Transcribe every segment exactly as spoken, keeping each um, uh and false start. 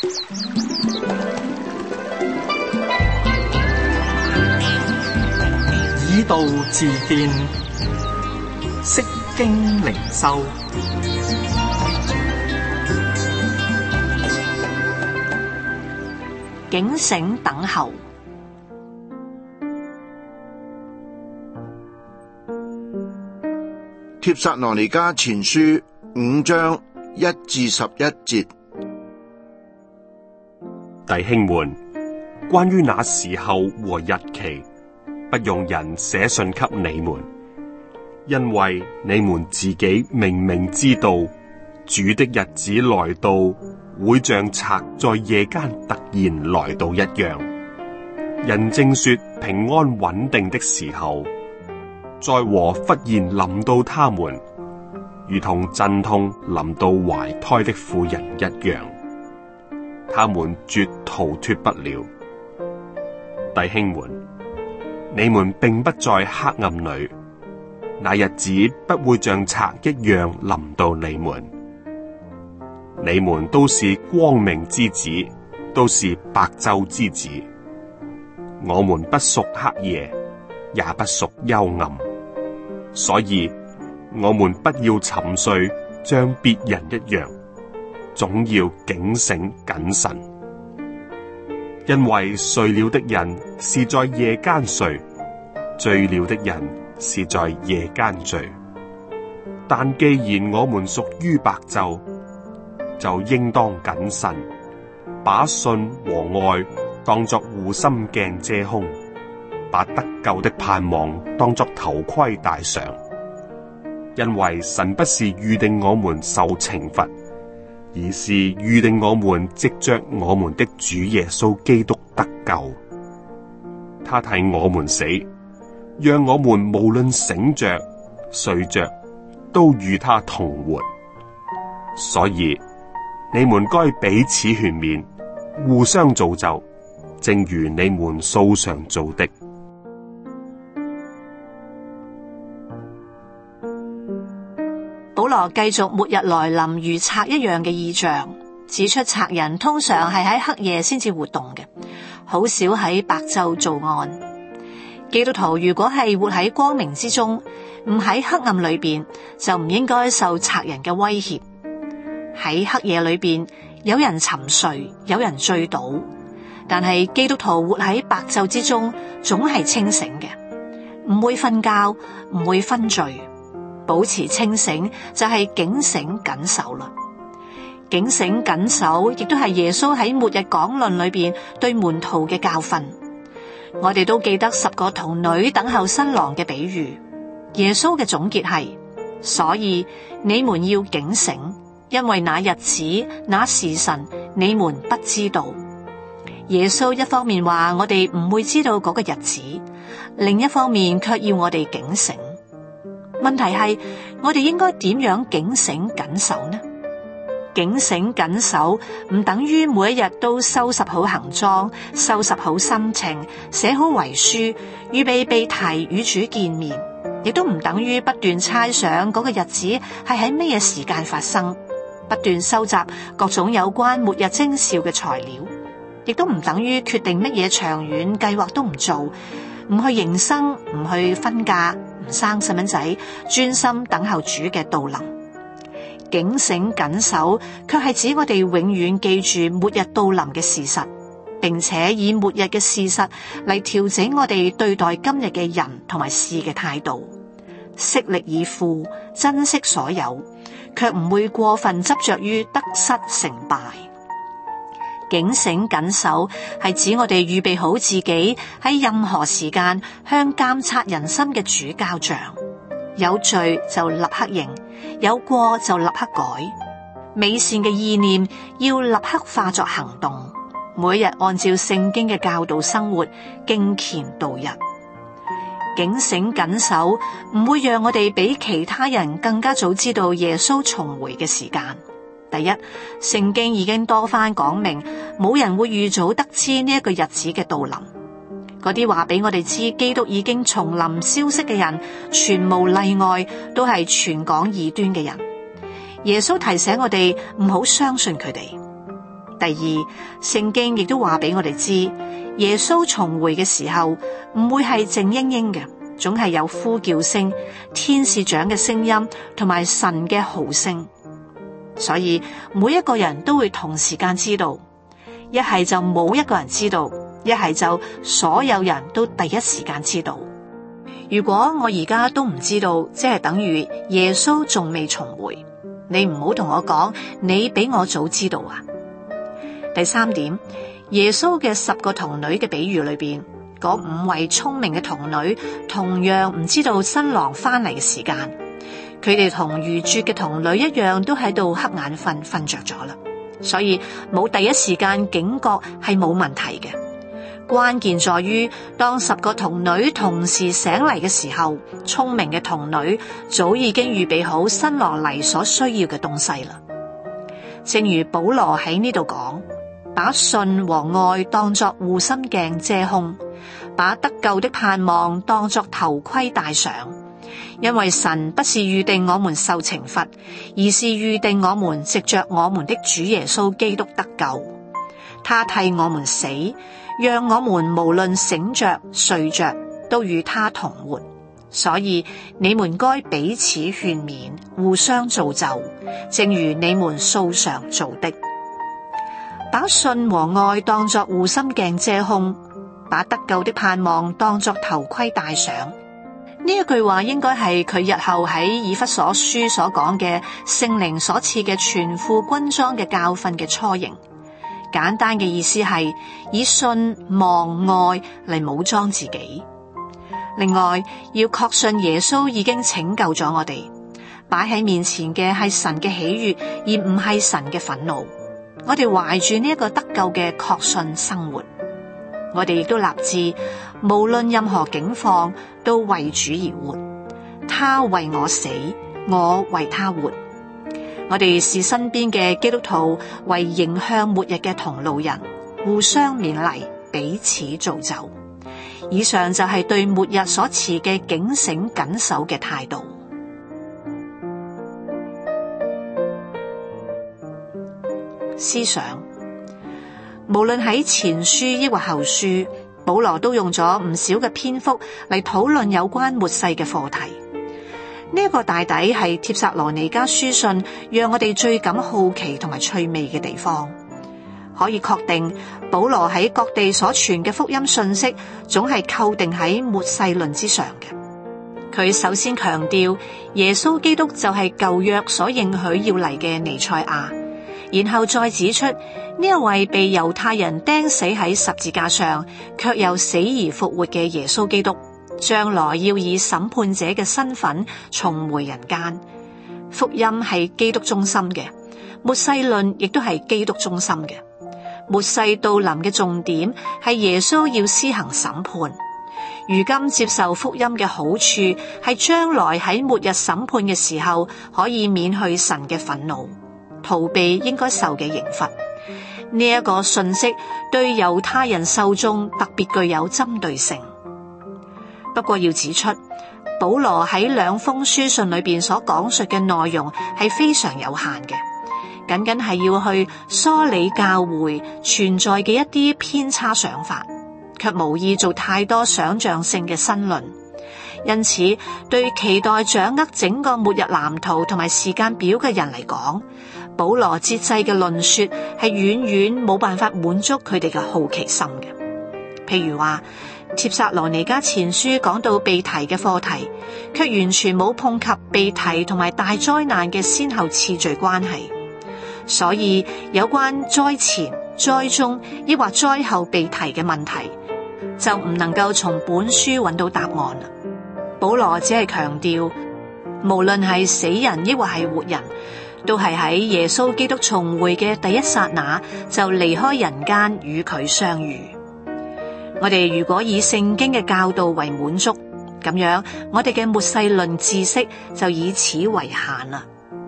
以道治變，釋經靈修， 警醒等候。 帖撒羅尼迦前書五章一至十一節， 弟兄們，關於那時候和日期，不用人寫信給你們，因為你們自己明明知道，主的日子來到，會像賊在夜間突然來到一樣。人正說平安穩定的時候，災禍忽然臨到他們，如同陣痛臨到懷胎的婦人一樣，他們絕逃脫不了。弟兄們，你們並不在黑暗裏，那日子不會像賊一樣臨到你們。你們都是光明之子，都是白晝之子。我們不屬黑夜，也不屬幽暗，所以我們不要沉睡，像別人一樣，總要警醒謹慎。因為睡了的人是在夜間睡，醉了的人是在夜間醉。但既然我們屬於白晝，就應當謹慎，把信和愛當作護心鏡遮胸，把得救的盼望當作頭盔戴上。因為神不是預定我們受懲罰，而是預定我們藉着我們的主耶穌基督得救。他替我們死，讓我們無論醒着睡着，都與他同活。所以你們該彼此勸勉，互相造就，正如你們素常做的。 保羅繼續末日來臨如賊一樣嘅異象，指出賊人通常係喺黑夜先至活動嘅，好少喺白晝作案。基督徒如果係活喺光明之中，唔喺黑暗裏邊，就唔應該受賊人嘅威脅。喺黑夜裏邊，有人沉睡，有人醉倒，但係基督徒活喺白晝之中，總係清醒嘅，唔會瞓覺，唔會昏醉。保持清醒就係警醒謹守啦。警醒謹守亦都係耶穌喺末日講論裏邊對門徒嘅教訓。我哋都記得十個童女等候新郎嘅比喻。耶穌嘅總結係：所以你們要警醒，因為那日子那時辰你們不知道。耶穌一方面話我哋唔會知道嗰個日子，另一方面卻要我哋警醒。問題係我哋應該點樣警醒謹守呢？警醒謹守唔等於每一日都收拾好行裝，收拾好心情，寫好遺書，預備被提與主見面，亦都唔等於不斷猜想嗰個日子係喺咩嘢時間發生，不斷收集各種有關末日徵兆嘅材料，亦都唔等於決定乜嘢長遠計劃都唔做，唔去迎生，唔去婚嫁，唔生細蚊仔，專心等候主嘅到臨。警醒謹守，卻係指我哋永遠記住末日到臨嘅事實，並且以末日嘅事實嚟調整我哋對待今日嘅人同埋事嘅態度，悉力以赴，珍惜所有，卻唔會過分執着於得失成敗。警醒謹守係指我哋預備好自己喺任何時間向監察人心嘅主交賬，有罪就立刻認，有過就立刻改，美善嘅意念要立刻化作行動，每日按照聖經嘅教導生活，敬虔度日。警醒謹守唔會讓我哋比其他人更加早知道耶穌重回嘅時間。第一，聖經已經多番講明，冇人會預早得知呢一個日子嘅到臨。嗰啲話俾我哋知基督已經重臨消息嘅人，全無例外都係傳講異端嘅人。耶穌提醒我哋唔好相信佢哋。 第二，聖經亦都話俾我哋知，耶穌重回嘅時候唔會係靜英英嘅，總係有呼叫聲、天使長嘅聲音同埋神嘅號聲。所以每一個人都會同時間知道，一係就冇一個人知道，一係就所有人都第一時間知道。如果我而家都唔知道，即係等於耶穌仲未重回。你唔好同我講你比我早知道啊。第三點，耶穌嘅十個童女嘅比喻裏邊，嗰五位聰明嘅童女同樣唔知道新郎翻嚟嘅時間，佢哋同愚拙嘅童女一樣，都喺度瞌眼瞓，瞓着咗啦。所以冇第一時間警覺係冇問題嘅。關鍵在於，當十個童女同時醒嚟嘅時候，聰明嘅童女早已經預備好新郎嚟所需要嘅東西啦。正如保羅喺呢度講，把信和愛當作護心鏡遮胸，把得救的盼望當作頭盔戴上。因為神不是預定我們受懲罰，而是預定我們藉着我們的主耶穌基督得救。他替我們死，讓我們無論醒着睡着都與他同活。所以你們該彼此勸勉，互相造就，正如你們素常做的。把信和愛當作護心鏡遮胸，把得救的盼望當作頭盔戴上。呢一句話應該係佢日後喺以弗所書所講嘅聖靈所賜嘅全副軍裝嘅教訓嘅雛形。簡單嘅意思係以信望愛嚟武裝自己。另外，要確信耶穌已經拯救咗我哋，擺喺面前嘅係神嘅喜悅，而唔係神嘅憤怒。我哋懷住呢一個得救嘅確信生活，我哋亦都立志，無論任何境況，都為主而活。他為我死，我為他活。我哋視身邊嘅基督徒為迎向末日嘅同路人，互相勉勵，彼此造就。以上就係對末日所持嘅警醒謹守嘅態度。思想，無論喺前書抑或後書，保羅都用咗唔少嘅篇幅嚟討論有關末世嘅課題。呢、這、一個大抵係帖撒羅尼迦書信讓我哋最感好奇同埋趣味嘅地方。可以確定，保羅喺各地所傳嘅福音信息，總係構定喺末世論之上嘅。佢首先強調耶穌基督就係舊約所應許要嚟嘅彌賽亞，然後再指出呢一位被猶太人釘死喺十字架上，卻又死而復活嘅耶穌基督，將來要以審判者嘅身份重回人間。福音係基督中心嘅，末世論亦都係基督中心嘅。末世到臨嘅重點係耶穌要施行審判。如今接受福音嘅好處係將來喺末日審判嘅時候可以免去神嘅憤怒，逃避應該受嘅刑罰。呢、這、一個信息對猶太人受眾特別具有針對性。不過要指出，保羅喺兩封書信裏邊所講述嘅內容係非常有限嘅，僅僅係要去梳理教會存在嘅一啲偏差想法，卻無意做太多想象性嘅申論。因此，對期待掌握整個末日藍圖同埋時間表嘅人嚟講，保羅節制嘅論說係遠遠冇辦法滿足佢哋嘅好奇心嘅。譬如話，帖撒羅尼迦前書講到被提嘅課題，卻完全冇碰及被提同埋大災難嘅先後次序關係。所以有關災前、災中抑或災後被提嘅問題，就唔能夠從本書揾到答案啦。保羅只係強調，無論係死人抑或係活人，都係喺耶穌基督重回嘅第一剎那就離開人間與佢相遇。我哋如果以聖經嘅教導為滿足，咁樣我哋嘅末世論知識就以此為限啦。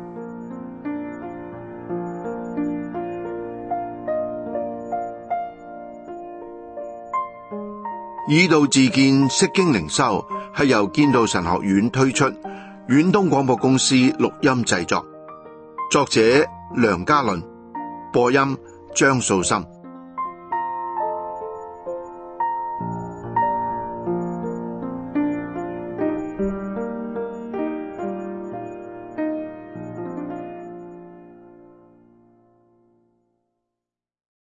以道自見，釋經靈修係由建道神學院推出，遠東廣播公司錄音製作，作者梁家麟，播音張素心。